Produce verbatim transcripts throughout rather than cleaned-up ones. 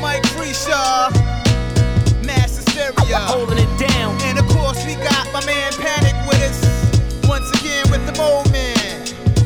Mike Freeshaw, Mass Hysteria, holding it down. and of course we got my man Panic with us once again with the Mold Man.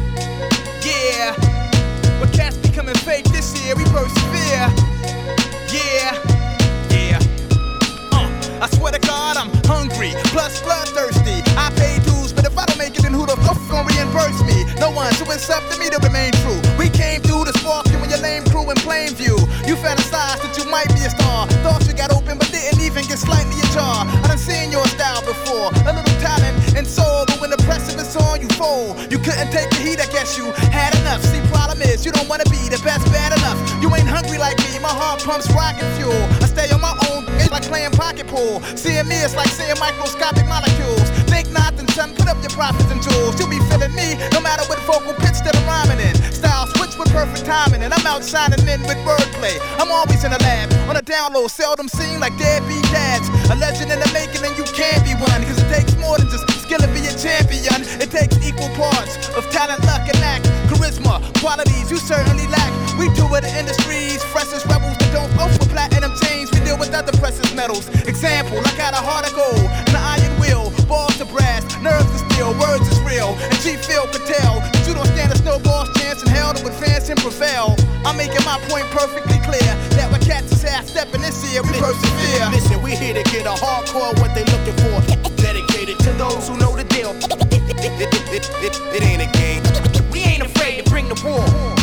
Yeah, but cats becoming fake this year, we persevere. Yeah, yeah. Uh, I swear to God I'm hungry, plus bloodthirsty. I pay dues, but if I don't make it, then who the fuck gon' reimburse me? No one, so it's up to me to remain true. We came through to spark you and your lame crew in plain view. You fantasized that you might be a star. Thought you got open, but didn't even get slightly ajar. I done seen your style before, a little talent and soul, but when the pressure is on, you fold. You couldn't take the heat, I guess you had enough. See, problem is, you don't wanna be the best bad enough. You ain't hungry like me, my heart pumps rocket fuel. I stay on my own, it's like playing pocket pool. Seeing me, it's like seeing microscopic molecules. Think nothing, son, put up your profits and jewels. You'll be feeling me, no matter what vocal pitch that I'm rhyming in. Style switch with perfect timing, and I'm out shining in with wordplay. I'm always in the lab, on a down low, seldom seen like deadbeat dads. A legend in the making, and you can't be one, cause it takes more than just skill to be a champion. It takes equal parts of talent, luck, and act. Charisma, qualities you certainly lack. We do it in industries, freshest rebels that don't go for platinum chains. We deal with other precious metals. Example, I got a heart of gold and an iron will. Balls to brass, nerves to steel, words is real. And G-Phil could tell that you don't stand a snowball's chance in hell to advance and prevail. I'm making my point perfectly clear that when cats is half stepping this year, we persevere. Listen, we here to get a hardcore what they looking for. Dedicated to those who know the deal. It, it, it, it, it ain't a game. We ain't afraid to bring the war.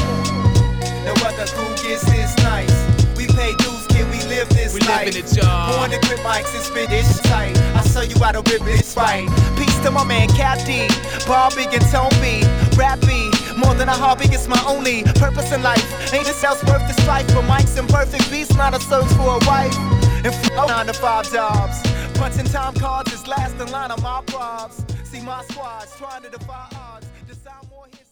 No other crew gets this nice. We pay dues, kid, we live this We life. living it, y'all. Born to grip mics and spit this tight. I show you how to rip this right. Peace to my man Cap D, Bob Big and Tone B, Rap B. More than a hobby, it's my only purpose in life. Ain't this else worth the strife? For mics and perfect beats, not a search for a wife. And flow nine to five jobs. Punching time cards is last in line of my probs. See my squads trying to defy odds. Just sound more hits.